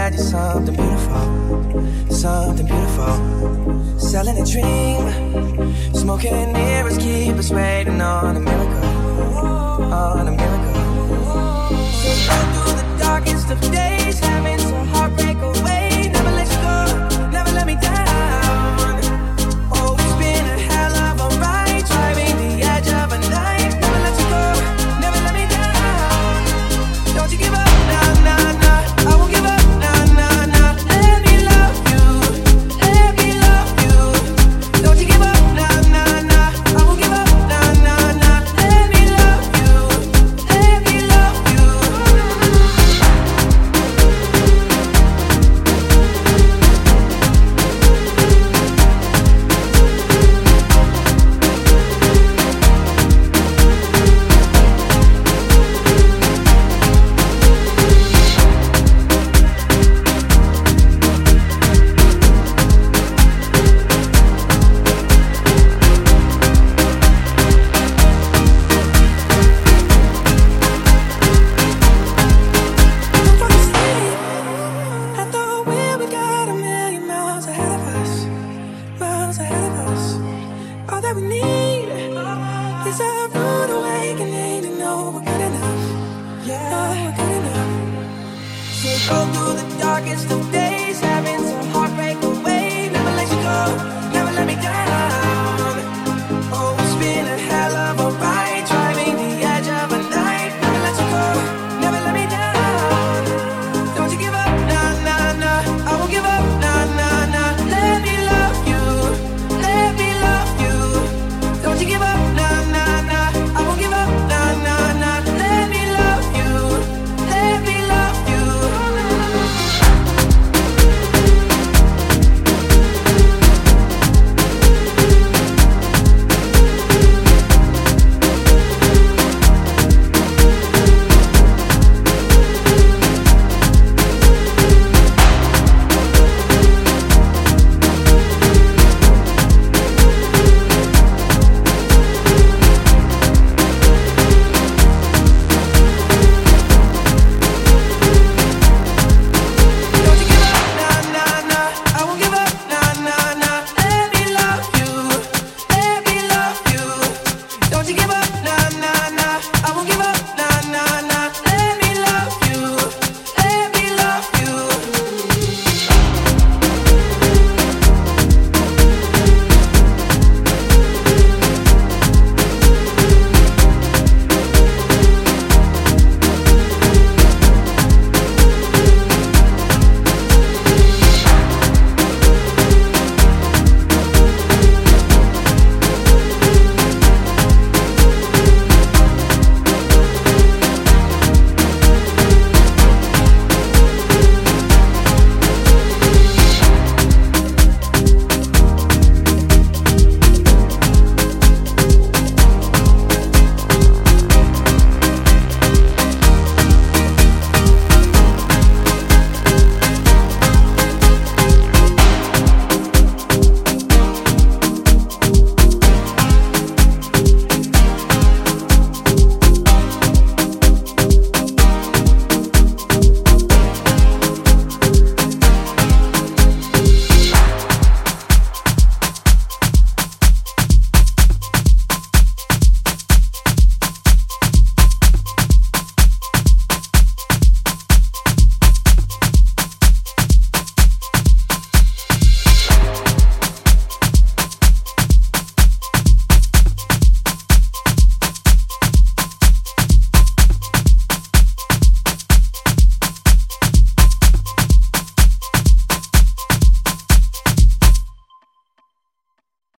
inside you something beautiful, something beautiful. Selling a dream, smoking mirrors keep us waiting on a miracle, on a miracle. So go through the darkest of days, having some heartbreak away. Never let you go, never let me down. Oh, it's been a hell of a ride, driving the edge of a knife. Never let you go, never let me down. Don't you give up, nah, nah, nah. I won't give up, nah, nah, nah. Let me love you, let me love you. Don't you give up, nah, nah, nah. I won't give up, nah, nah, nah. Let me love you, let me love you. At the wheel, we got a million miles ahead of us, miles ahead of us. All that we need is a rude awakening to know we're good enough, yeah, we're good enough. So go through the darkest of days, having some